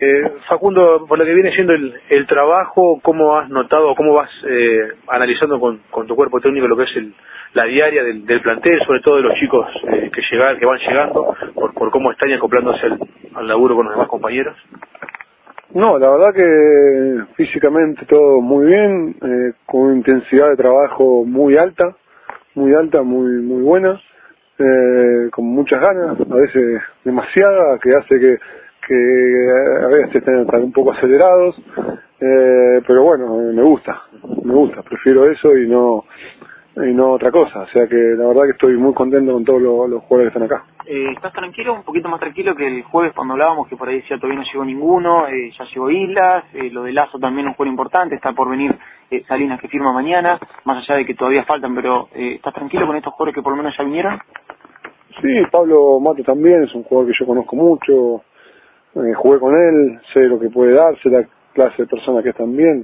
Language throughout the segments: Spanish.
Facundo, por lo que viene siendo el trabajo, ¿cómo has notado, cómo vas analizando con tu cuerpo técnico lo que es la diaria del plantel, sobre todo de los chicos que van llegando, por cómo están acoplándose al laburo con los demás compañeros? No, la verdad que físicamente todo muy bien, con una intensidad de trabajo muy alta, muy buena, con muchas ganas, a veces demasiada, que hace que a veces estén un poco acelerados, pero bueno, me gusta, prefiero eso y no otra cosa, o sea que la verdad que estoy muy contento con todos los jugadores que están acá. ¿Estás tranquilo, un poquito más tranquilo que el jueves cuando hablábamos, que por ahí decía todavía no llegó ninguno, ya llegó Islas, lo de Lazo también un juego importante, está por venir Salinas que firma mañana, más allá de que todavía faltan, pero ¿estás tranquilo con estos jugadores que por lo menos ya vinieron? Sí, Pablo Mato también es un jugador que yo conozco mucho, jugué con él, sé lo que puede dar, sé la clase de persona que es también.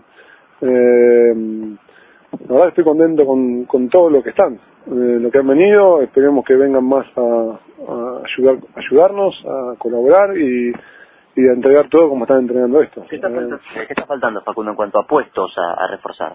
La verdad estoy contento con todo lo que están, lo que han venido, esperemos que vengan más a ayudarnos, a colaborar y a entregar todo como están entregando esto. ¿Qué está faltando, Facundo, en cuanto a puestos a reforzar?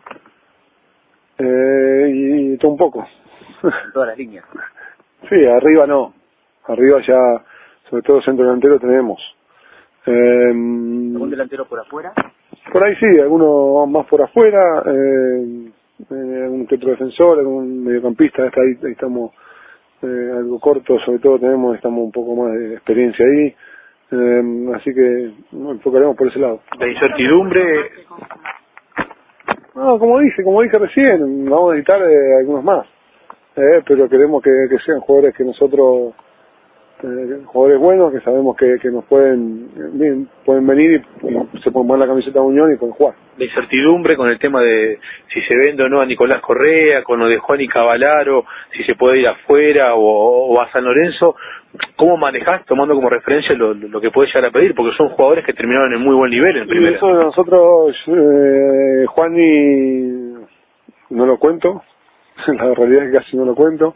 Y todo un poco. En todas las líneas. Sí, arriba no. Arriba ya, sobre todo centro delantero tenemos. ¿Algún delantero por afuera? Por ahí sí, algunos más por afuera, algún que otro defensor, algún mediocampista, ahí estamos algo corto, sobre todo estamos un poco más de experiencia ahí, así que nos enfocaremos por ese lado. La incertidumbre... No, como dije recién, vamos a necesitar algunos más, pero queremos que sean jugadores que nosotros, jugadores buenos, que sabemos que nos pueden venir y se pueden poner la camiseta de Unión y pueden jugar. La incertidumbre con el tema de si se vende o no a Nicolás Correa, con lo de Juan y Cavalaro, si se puede ir afuera o a San Lorenzo, ¿cómo manejás tomando como referencia lo que puede llegar a pedir? Porque son jugadores que terminaron en muy buen nivel en primera. Y eso de nosotros, Juan y no lo cuento, la realidad es que casi no lo cuento.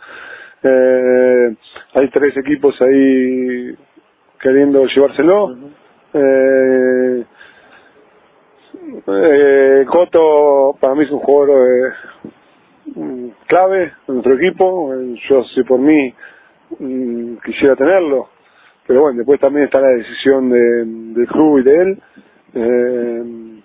Hay 3 equipos ahí queriendo llevárselo. Coto para mí es un jugador clave en nuestro equipo. Yo, si por mí, quisiera tenerlo, pero bueno, después también está la decisión del club y de él.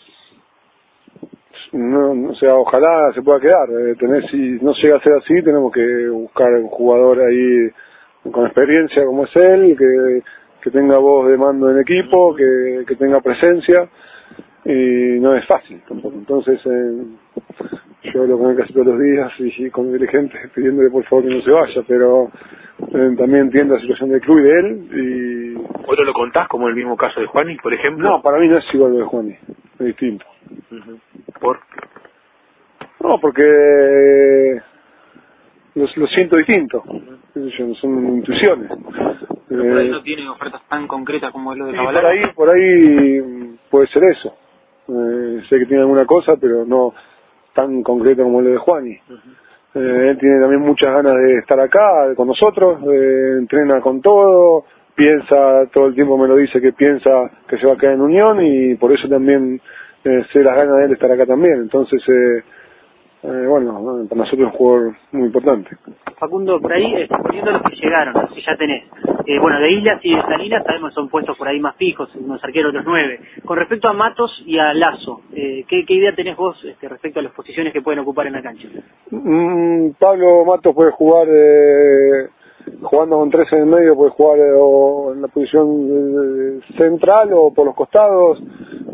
No, o sea, ojalá se pueda quedar. Si no llega a ser así, tenemos que buscar un jugador ahí con experiencia como es él, que tenga voz de mando en equipo, que tenga presencia, y no es fácil tampoco. Entonces yo lo pongo casi todos los días y con dirigentes pidiéndole por favor que no se vaya, pero también entiendo la situación del club y de él. ¿Vos no lo contás como el mismo caso de Juani, por ejemplo? No, para mí no es igual lo de Juani, es distinto. ¿Por? No, porque lo siento distinto. Son intuiciones. Pero por ahí no tiene ofertas tan concretas como lo de Cavalaro. Por ahí puede ser eso. Sé que tiene alguna cosa, pero no tan concreta como lo de Juani. Él tiene también muchas ganas de estar acá con nosotros, entrena con todo, piensa, todo el tiempo me lo dice que piensa que se va a quedar en Unión, y por eso también sé las ganas de él estar acá también. Entonces, bueno, para nosotros es un jugador muy importante. Facundo, por ahí, poniendo los que llegaron, los que ya tenés, bueno, de Islas y de Salinas sabemos son puestos por ahí más fijos, unos arqueros, otros 9. Con respecto a Matos y a Lazo, ¿qué idea tenés vos respecto a las posiciones que pueden ocupar en la cancha? Pablo Matos puede jugar, jugando con 3 en el medio, puede jugar o en la posición central o por los costados.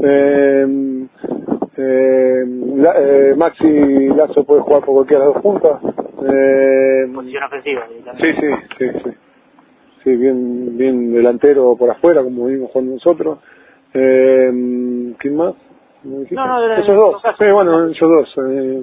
Maxi Lazo puede jugar por cualquiera de las 2 puntas. Posición ofensiva. Sí, bien delantero por afuera, como vimos jugando nosotros. ¿Quién más? Esos 2. Sí, bueno, esos 2.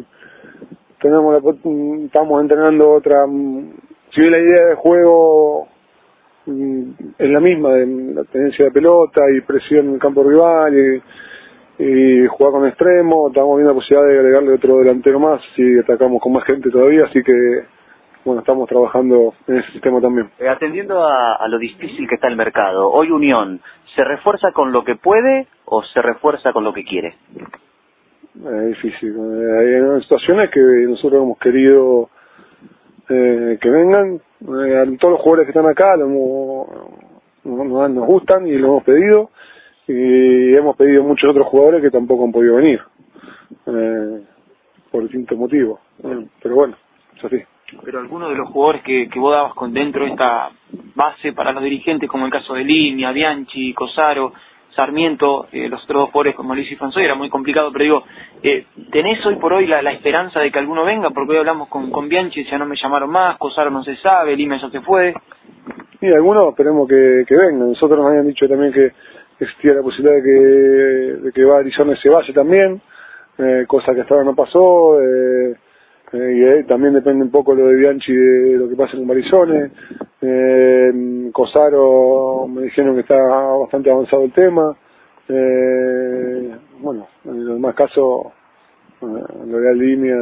Estamos entrenando otra. Si bien la idea de juego es la misma, de la tenencia de pelota y presión en el campo rival y jugar con extremo, estamos viendo la posibilidad de agregarle otro delantero más si atacamos con más gente todavía, así que bueno, estamos trabajando en ese sistema también. Atendiendo a lo difícil que está el mercado, hoy Unión, ¿se refuerza con lo que puede o se refuerza con lo que quiere? Es difícil. Hay situaciones que nosotros hemos querido que vengan. Todos los jugadores que están acá nos gustan y lo hemos pedido. Y hemos pedido muchos otros jugadores que tampoco han podido venir. Por distintos motivos. Pero bueno, es así. Pero algunos de los jugadores que vos dabas con dentro de esta base para los dirigentes, como el caso de Línea, Bianchi, Cosaro, Sarmiento, los otros dos jugadores como Luis y François, era muy complicado, pero digo, ¿tenés hoy por hoy la esperanza de que alguno venga? Porque hoy hablamos con Bianchi, ya no me llamaron más, Cosaro no se sabe, Lima ya se fue. Y algunos esperemos que vengan. Nosotros nos habían dicho también que existía la posibilidad de que Arizona se vaya también, cosa que hasta ahora no pasó, y también depende un poco lo de Bianchi de lo que pasa con Barizone. Cosaro me dijeron que está bastante avanzado el tema. Bueno, en los demás casos, lo de la línea,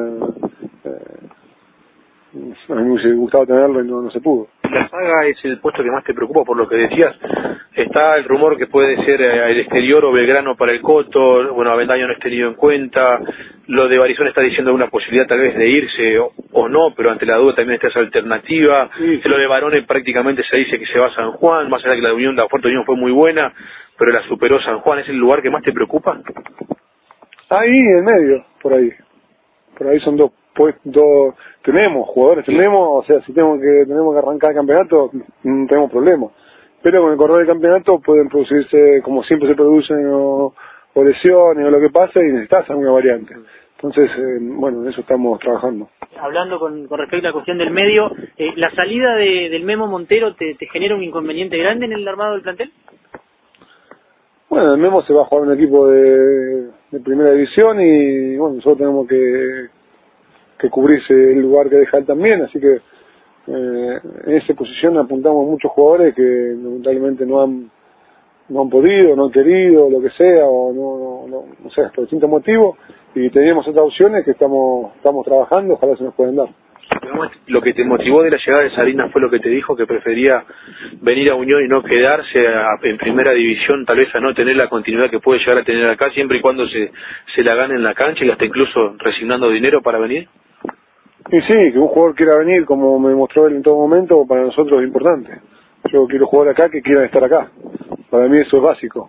a mí me hubiese gustado tenerlo y no se pudo. La saga es el puesto que más te preocupa por lo que decías. Está el rumor que puede ser el exterior o Belgrano para el Coto. Bueno, Avendaño no es tenido en cuenta. Lo de Barizón está diciendo una posibilidad tal vez de irse o no, pero ante la duda también está esa alternativa. Sí. Lo de Barone prácticamente se dice que se va a San Juan, más allá de que la Fuerte Unión fue muy buena, pero la superó San Juan. ¿Es el lugar que más te preocupa? Ahí en medio, por ahí. Por ahí son dos tenemos jugadores, o sea, si tenemos que arrancar el campeonato, no tenemos problemas. Pero con el correr del campeonato pueden producirse, como siempre se producen, o lesiones o lo que pase, y necesitas alguna variante. Entonces, bueno, en eso estamos trabajando. Hablando con respecto a la cuestión del medio, ¿la salida del Memo Montero te genera un inconveniente grande en el armado del plantel? Bueno, el Memo se va a jugar en un equipo de primera división y bueno, nosotros tenemos que cubrirse el lugar que deja él también, así que en esa posición apuntamos muchos jugadores que lamentablemente no han podido, no han querido, lo que sea, o no sé, por distintos motivos, y teníamos otras opciones que estamos trabajando, ojalá se nos puedan dar. Lo que te motivó de la llegada de Salinas fue lo que te dijo, que prefería venir a Unión y no quedarse en primera división, tal vez a no tener la continuidad que puede llegar a tener acá, siempre y cuando se la gane en la cancha y hasta incluso resignando dinero para venir. Y sí, que un jugador quiera venir, como me mostró él en todo momento, para nosotros es importante. Yo quiero jugar acá que quieran estar acá. Para mí eso es básico.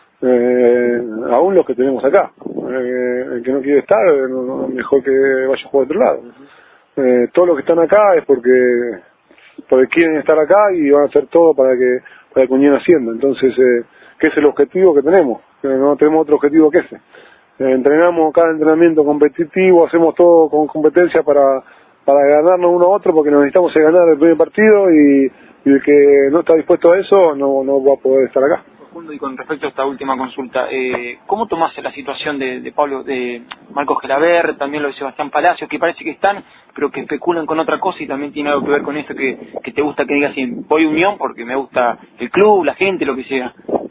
Aún los que tenemos acá. El que no quiere estar, mejor que vaya a jugar a otro lado. Todos los que están acá es porque quieren estar acá y van a hacer todo para que Unión ascienda. Entonces, que es el objetivo que tenemos. No tenemos otro objetivo que ese. Entrenamos cada entrenamiento competitivo, hacemos todo con competencia para ganarnos uno a otro, porque nos necesitamos ganar el primer partido y el que no está dispuesto a eso no va a poder estar acá. Y con respecto a esta última consulta, ¿cómo tomaste la situación de Pablo, de Marcos Gelaber, también lo de Sebastián Palacios, que parece que están, pero que especulan con otra cosa y también tiene algo que ver con esto que te gusta que digas voy a Unión porque me gusta el club, la gente, lo que sea?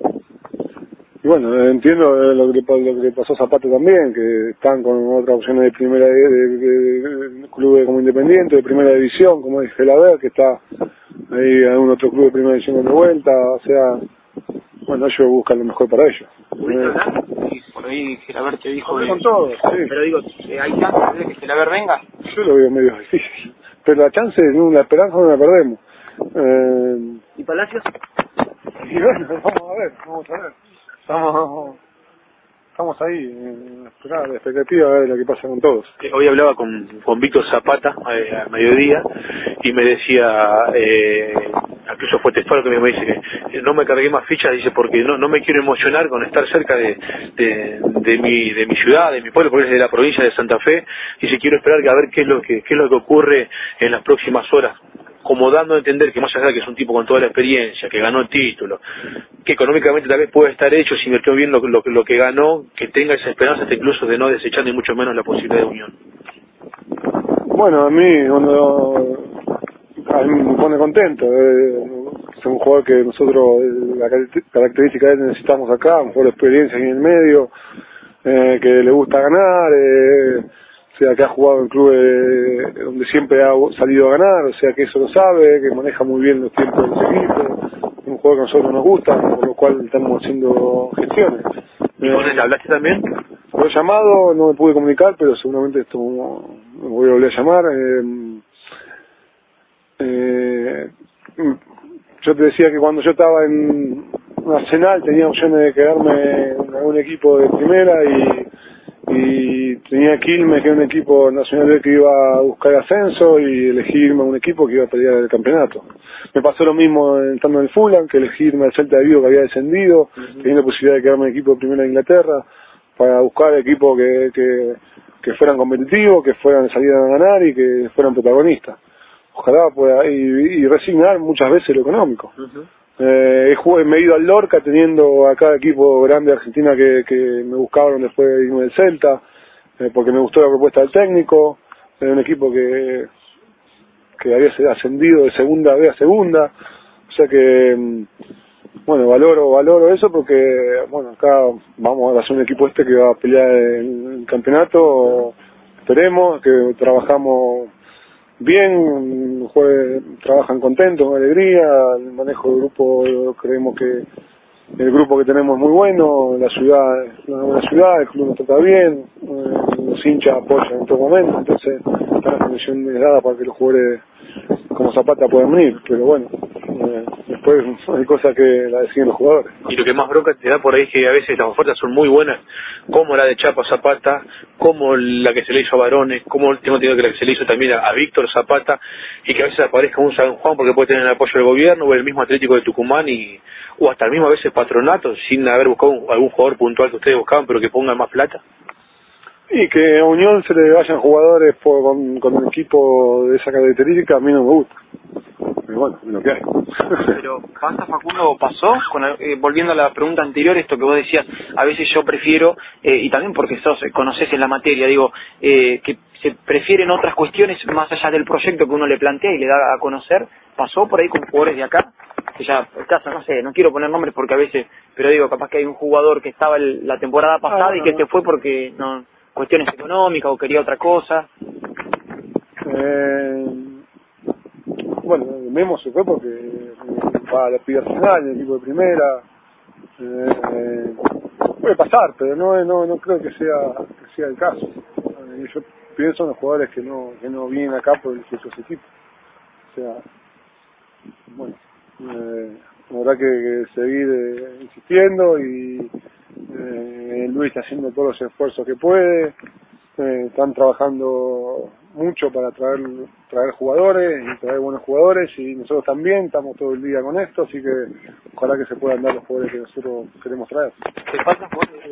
Y bueno, entiendo lo que le pasó a Zapata también, que están con otras opciones de primera de clubes como Independiente, de primera división, como es Gelaber, que está ahí en un otro club de primera división de vuelta, o sea, bueno, ellos buscan lo mejor para ellos. Por ahí Gelaber te dijo... con todo, sí. Pero digo, ¿hay chance de que Gelaber venga? Yo lo veo medio difícil, pero la chance, la esperanza no la perdemos. ¿Y Palacios? Y bueno, vamos a ver. Estamos ahí, la expectativa de lo que pasa con todos. Hoy hablaba con Víctor Zapata a mediodía y me decía, incluso fue textual que me dice que no me cargué más fichas, dice, porque no me quiero emocionar con estar cerca de mi ciudad, de mi pueblo, porque es de la provincia de Santa Fe, y si quiero esperar a ver qué es lo que ocurre en las próximas horas, como dando a entender que más allá de que es un tipo con toda la experiencia, que ganó títulos, que económicamente tal vez puede estar hecho, si invirtió bien lo que ganó, que tenga esa esperanza hasta incluso de no desechar ni mucho menos la posibilidad de Unión. Bueno, a mí me pone contento. Es un jugador que nosotros, la característica de él necesitamos acá, un jugador de experiencia en el medio, que le gusta ganar, o sea, que ha jugado en clubes donde siempre ha salido a ganar, o sea, que eso lo sabe, que maneja muy bien los tiempos de los equipos, un juego que a nosotros nos gusta, por lo cual estamos haciendo gestiones. ¿Y con él hablaste también? Lo he llamado, no me pude comunicar, pero seguramente esto me voy a volver a llamar. Yo te decía que cuando yo estaba en Arsenal tenía opciones de quedarme en algún equipo de primera y tenía Quilmes, que era un equipo nacional que iba a buscar ascenso, y elegí irme a un equipo que iba a pelear el campeonato. Me pasó lo mismo estando en el Fulham, que elegí irme al Celta de Vigo, que había descendido, teniendo la posibilidad de quedarme en el equipo de primera de Inglaterra, para buscar equipos que fueran competitivos, que salieran a ganar y que fueran protagonistas. Ojalá pueda, y resignar muchas veces lo económico. Me he ido al Lorca teniendo a cada equipo grande de Argentina que me buscaron después de irme del Celta, porque me gustó la propuesta del técnico. Era un equipo que había ascendido de segunda B a segunda, o sea que bueno, valoro eso porque bueno, acá vamos a hacer un equipo que va a pelear el campeonato. Esperemos que trabajamos bien, los jugadores trabajan contentos, con alegría, el manejo del grupo, creemos que el grupo que tenemos es muy bueno, la ciudad es una buena ciudad, el club nos trata bien, los hinchas apoyan en todo momento, entonces está la condición dada para que los jugadores como Zapata puedan venir, pero bueno, después hay cosas que la deciden los jugadores. Y lo que más bronca te da por ahí es que a veces las ofertas son muy buenas, como la de Chapo Zapata, como la que se le hizo a Varones, como tengo entendido que la que se le hizo también a Víctor Zapata, y que a veces aparezca un San Juan porque puede tener el apoyo del gobierno, o el mismo Atlético de Tucumán, o hasta el mismo a veces Patronato, sin haber buscado algún jugador puntual que ustedes buscaban, pero que pongan más plata. Y que a Unión se le vayan jugadores con un equipo de esa característica a mí no me gusta. Pero bueno, es lo que hay. Pero pasa, Facundo, pasó, volviendo a la pregunta anterior, esto que vos decías, a veces yo prefiero, y también porque conocés en la materia, digo, que se prefieren otras cuestiones más allá del proyecto que uno le plantea y le da a conocer. ¿Pasó por ahí con jugadores de acá? Que ya, caso, no sé, no quiero poner nombres porque a veces, pero digo, capaz que hay un jugador que estaba la temporada pasada y que se fue porque no, cuestiones económicas o quería otra cosa. Bueno, Memo se fue porque va a la pide Arsenal, el equipo de primera. Puede pasar, pero no creo que sea el caso. Yo pienso en los jugadores que no vienen acá por el otros equipos. O sea, bueno, habrá que seguir insistiendo y Luis está haciendo todos los esfuerzos que puede. Están trabajando mucho para traer jugadores y traer buenos jugadores, y nosotros también estamos todo el día con esto, así que ojalá que se puedan dar los jugadores que nosotros queremos traer. ¿Te falta jugadores?